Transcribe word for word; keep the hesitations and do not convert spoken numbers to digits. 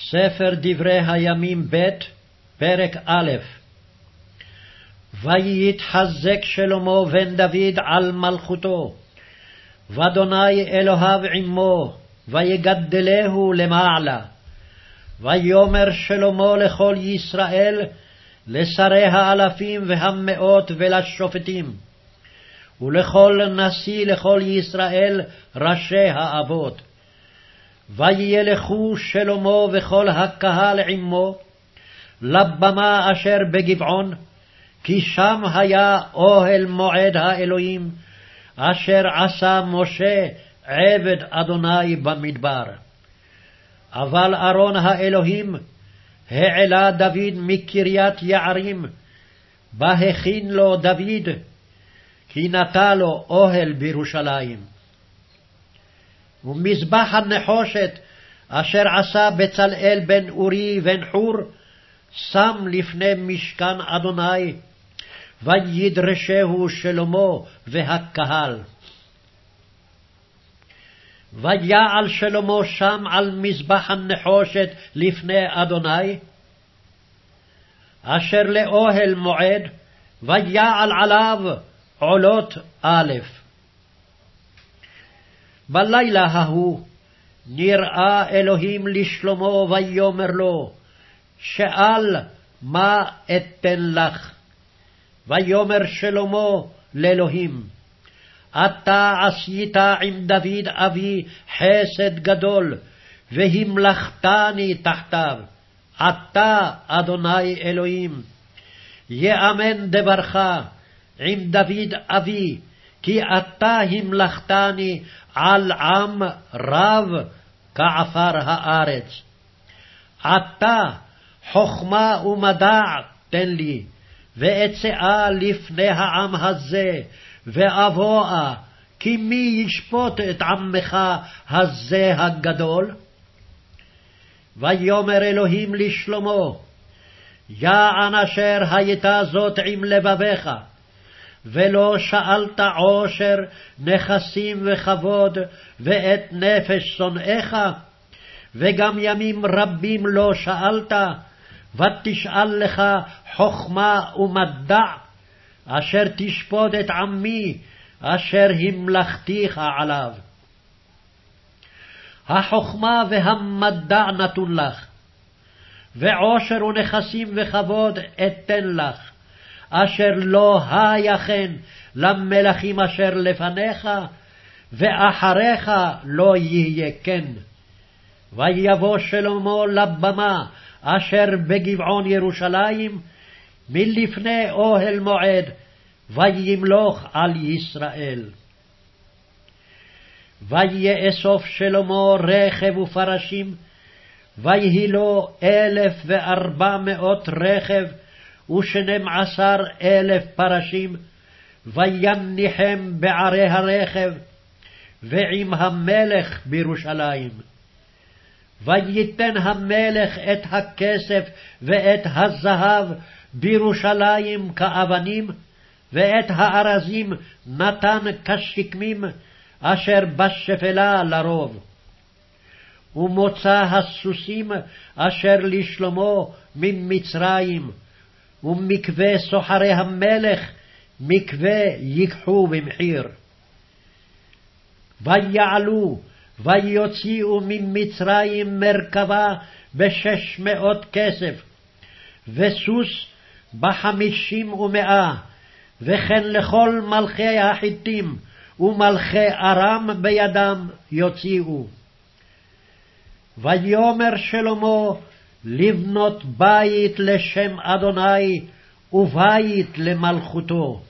ספר דברי הימים ב' פרק א'. ויתחזק שלמה בן דוד על מלכותו, ואדוני אלוהיו עמו, ויגדלהו למעלה. ויאמר שלמה לכל ישראל, לשרי האלפים והמאות ולשופטים, ולכל נשיא לכל ישראל ראשי האבות. וילכו שלמה וכל הקהל עמו לבמה אשר בגבעון, כי שם היה אוהל מועד האלוהים, אשר עשה משה עבד אדוני במדבר. אבל ארון האלוהים העלה דוד מקריית יערים, בה הכין לו דוד, כי נטע לו אוהל בירושלים. ומזבח הנחושת אשר עשה בצלאל בן אורי בן חור, שם לפני משכן אדוני, וידרשהו שלמה והקהל. ויעל שלמה שם על מזבח הנחושת לפני אדוני, אשר לאוהל מועד, ויעל עליו עולות א'. בלילה ההוא נראה אלוהים לשלמה ויאמר לו, שאל מה אתן לך? ויאמר שלמה לאלוהים, אתה עשית עם דוד אבי חסד גדול, והמלכתני תחתיו. אתה אדוני אלוהים, יאמן דברך עם דוד אבי, כי אתה המלכתני על עם רב כעפר הארץ. אתה חכמה ומדע תן לי, ואצאה לפני העם הזה, ואבואה, כי מי ישפוט את עמך הזה הגדול? ויאמר אלוהים לשלמה, יען אשר הייתה זאת עם לבביך, ולא שאלת עושר, נכסים וכבוד, ואת נפש שונאיך, וגם ימים רבים לא שאלת, ותשאל לך חכמה ומדע, אשר תשפוט את עמי, אשר המלכתיך עליו. החכמה והמדע נתון לך, ועושר ונכסים וכבוד אתן לך, אשר לא היה כן למלכים אשר לפניך, ואחריך לא יהיה כן. ויבוא שלמה לבמה אשר בגבעון ירושלים, מלפני אוהל מועד, וימלוך על ישראל. ויאסוף שלמה רכב ופרשים, ויהי לו אלף וארבע מאות רכב, ושנים עשר אלף פרשים, ויניחם בערי הרכב, ועם המלך בירושלים. וייתן המלך את הכסף ואת הזהב בירושלים כאבנים, ואת הארזים נתן כשקמים, אשר בשפלה לרוב. ומוצא הסוסים אשר לשלמה ממצרים, ומקווה סוחרי המלך, מקווה ייקחו במחיר. ויעלו ויוציאו ממצרים מרכבה בשש מאות כסף, וסוס בחמישים ומאה, וכן לכל מלכי החיתים ומלכי ארם בידם יוציאו. ויאמר שלמה לבנות בית לשם אדוני, ובית למלכותו.